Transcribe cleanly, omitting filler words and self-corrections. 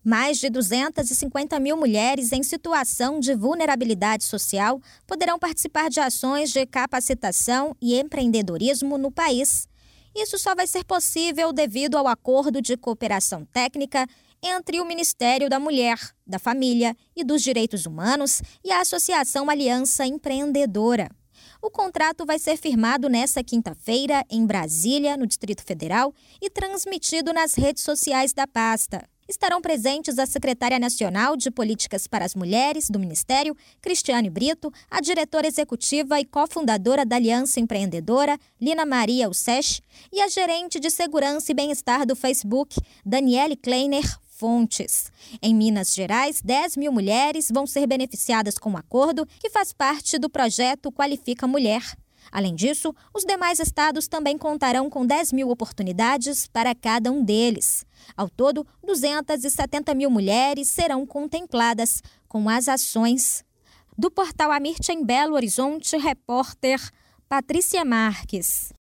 Mais de 250 mil mulheres em situação de vulnerabilidade social poderão participar de ações de capacitação e empreendedorismo no país. Isso só vai ser possível devido ao acordo de cooperação técnica entre o Ministério da Mulher, da Família e dos Direitos Humanos e a Associação Aliança Empreendedora. O contrato vai ser firmado nesta quinta-feira em Brasília, no Distrito Federal, e transmitido nas redes sociais da pasta. Estarão presentes a secretária nacional de Políticas para as Mulheres do Ministério, Cristiane Brito, a diretora executiva e cofundadora da Aliança Empreendedora, Lina Maria Usesh, e a gerente de Segurança e Bem-Estar do Facebook, Daniele Kleiner Fontes. Em Minas Gerais, 10 mil mulheres vão ser beneficiadas com o acordo, que faz parte do projeto Qualifica Mulher. Além disso, os demais estados também contarão com 10 mil oportunidades para cada um deles. Ao todo, 270 mil mulheres serão contempladas com as ações. Do portal Amirtia em Belo Horizonte, repórter Patrícia Marques.